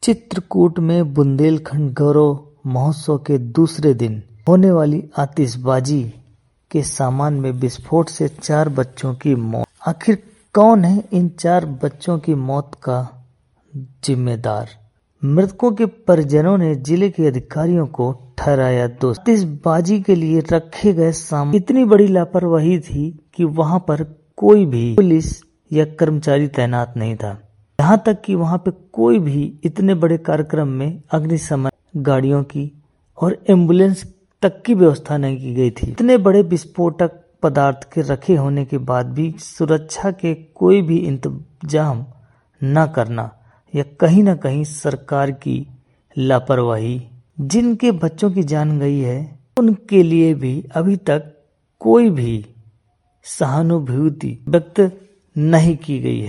चित्रकूट में बुंदेलखंड गौरव महोत्सव के दूसरे दिन होने वाली आतिशबाजी के सामान में विस्फोट से 4 बच्चों की मौत। आखिर कौन है इन 4 बच्चों की मौत का जिम्मेदार? मृतकों के परिजनों ने जिले के अधिकारियों को ठहराया दोषी। आतिशबाजी के लिए रखे गए सामान इतनी बड़ी लापरवाही थी कि वहां पर कोई भी पुलिस या कर्मचारी तैनात नहीं था। यहाँ तक कि वहां पे कोई भी इतने बड़े कार्यक्रम में अग्निशमन गाड़ियों की और एम्बुलेंस तक की व्यवस्था नहीं की गई थी। इतने बड़े विस्फोटक पदार्थ के रखे होने के बाद भी सुरक्षा के कोई भी इंतजाम न करना या कहीं न कहीं सरकार की लापरवाही। जिनके बच्चों की जान गई है उनके लिए भी अभी तक कोई भी सहानुभूति व्यक्त नहीं की गई है।